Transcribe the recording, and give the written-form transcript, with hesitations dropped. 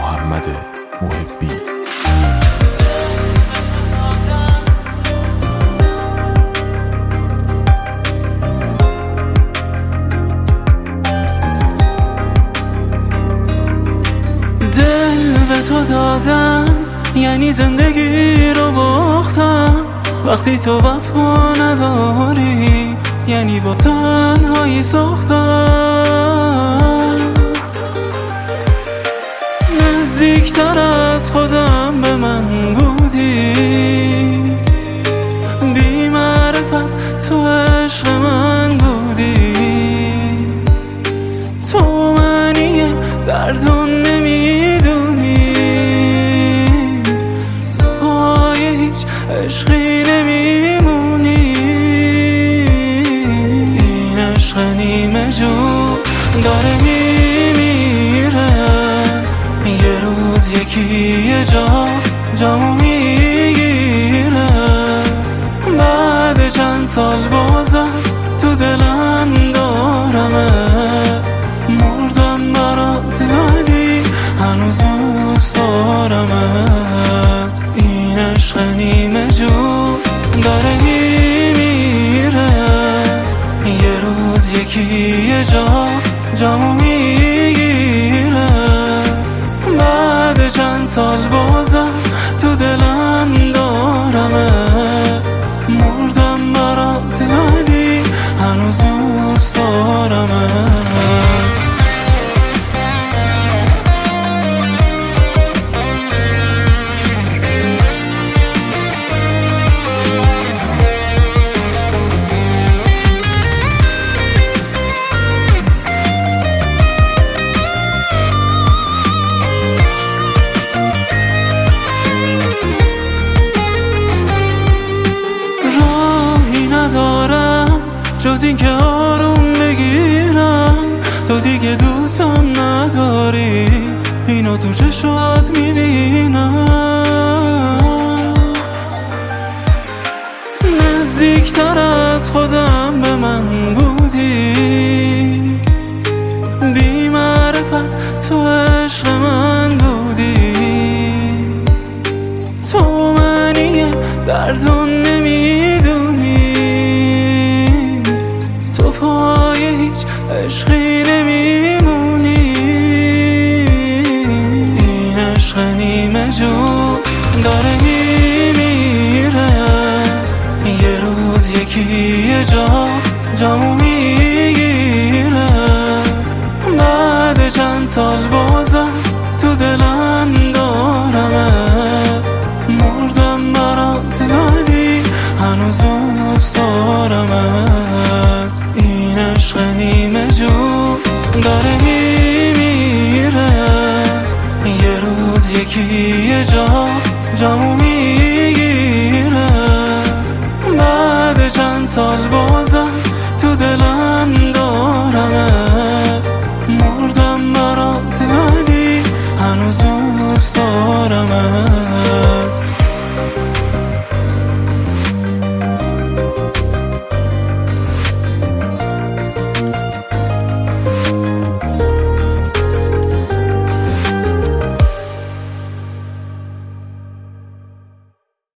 محمد محبی. دل به تو دادم یعنی زندگی رو باختم، وقتی تو وفا نداری یعنی با تنهایی ساختم. نزدیکتر از خودم به من بودی، بی معرفت تو عشق من بودی. تو معنی دردو نمیدونی، تو پای هیچ عشقی نمیمونی. این عشق نیمه جون داره میمیره، یه روز یکی یه جامو میگیره. بعد چند سال بازم تو دلم دارمه، مردم برات ولی هنوز دوست دارمت. این عشق نیمه جون داره میمیره، یه روز یکی یه جامو میگیره. بعد چند سال بازم تو دلم دارمت، مردم برات ولی هنوز دوست دارمت. جز این که آروم بگیرم، تو دیگه دوستم نداری، اینو تو چشات میبینم. نزدیکتر از خودم به من بودی، بی معرفت تو عشق من بودی. تو معنی دردو نمیدونی، تو پای هیچ عشقی نمیمونی. این عشق نیمه جون داره میمیره، یه روز یکی یه جامو میگیره. بعد چند سال بازم تو دلم دارمت، مردم برات ولی هنوز دوست دارمت. این عشق نیمه جون داره میمیره، یه روز یکی یه جامو میگیره. بعد چند سال بازم تو دلم دارمت، مردم برات ولی هنوز دوست دارمت.